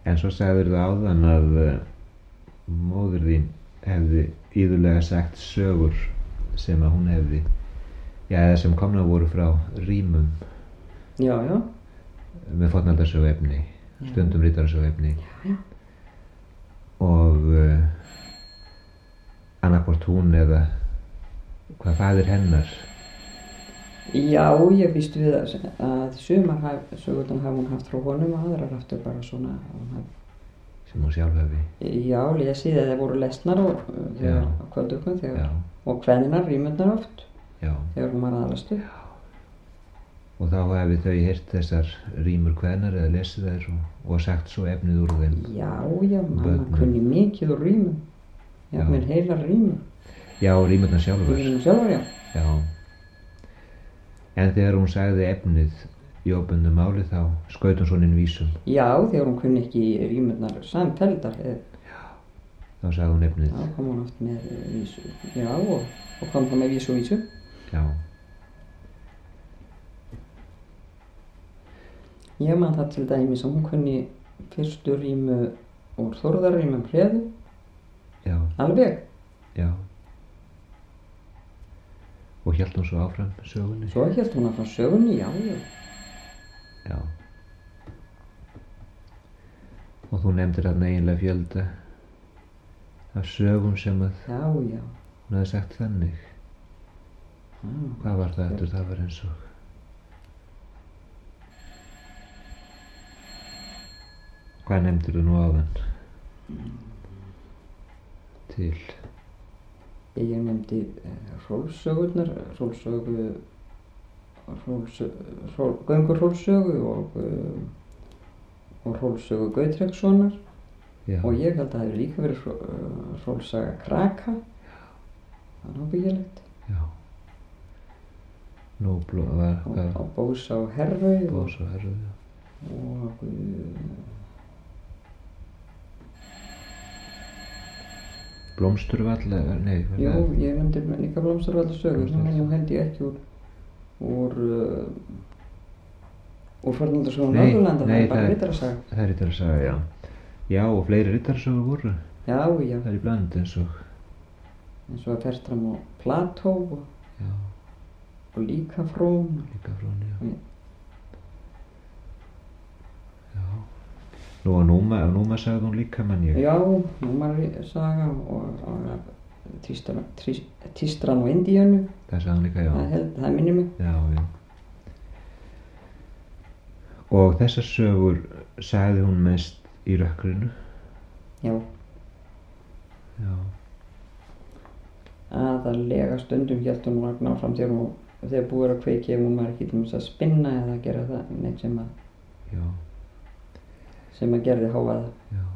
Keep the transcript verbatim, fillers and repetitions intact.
En svo sagðir þú áðan að uh, móðir þín hefði iðulega sagt sögur sem að hún hefði, já, eða sem komna voru frá rímum. Já, já. Með fornaldarsögu efni, stundum riddarasögu efni. Já, já. Og uh, annarkvort hún eða hvað faðir hennar. Já, ég býst við að, að sumar haf, sögurnar hafa hún haft frá honum og aðrar aftur bara svona haf, sem hún sjálf hefði. Já, lesið eða voru lesnar og, þegar, á kvöldugum þegar, og kveðinar, rímurnar oft, já, þegar hún var aðalastu. Og þá hefði þau heyrt þessar rímur kveðnar eða lesið þær og, og sagt svo efnið úr þeim. Já, já, mamma kunni mikið úr rímum. Já, já. Mér heilar rímur. Já, rímurnar sjálfur. Rímurnar sjálfur, já. Já. En þegar hún sagði efnið í óbundnu máli þá skaut hún svona inn vísum. Já, þegar hún kunni ekki rímurnar samfelldar. Já, þá sagði hún efnið. Já, kom hún oft með vísu. Já, og, og kom það með vísu og vísu. Já. Ég man það til dæmis að hún kunni fyrstu rímu úr Þórðarrímum Hreðu. Já. Alveg. Já. Og hélt hún svo áfram sögunni? Svo hélt hún áfram sögunni, já, já. Já. Og þú nefndir þarna eiginlega fjölda af sögum sem að já, já. hún hafði sagt þannig. Já. Hvað var það eftir? Það var eins og hvað nefndir þú nú áðan? Mm. Til? Ég nefndi Hrólfssögurnar, Hrólfssögu, Hrólfssögu, Göngur Hrólfssögu og, og Hrólfssögu Gautrekssonar. Já. Og ég held að það hefur líka verið Hrólfssaga Kraka. Það er ábyggilegt. Já. Nú var það? Og Bósa og Herrauð. Bósa og Herrauð, já. Og Blómsturvall, nei. Jú, ég nefndi líka Blómsturvall sögur, þannig að held ég ekki úr úr uh, úr fornaldarsögu Norðurlanda, það er bara riddarasaga. Það er riddarasaga, já. Já, og fleiri riddarasögur voru. Já, já. Það er í bland eins og eins og að Fertram og Plató og, já. Og Líkafrón. Líkafrón, já. já. Já. Nú að Núma, að Núma sagði hún líka, mann ég. Já, Núma saga og, og Tístran, Tístran og Indíönu. Það sagði hún líka, já. Það, held, það minnir mig. Já, já. Og þessar sögur sagði hún mest í rökkrinu? Já. Já. Aðallega stundum hélt hún vagn áfram þegar hún, þegar búið að kveiki ef hún var ekki til þess að spinna eða gera það neitt sem að já. sem að gerði hávaða. Já.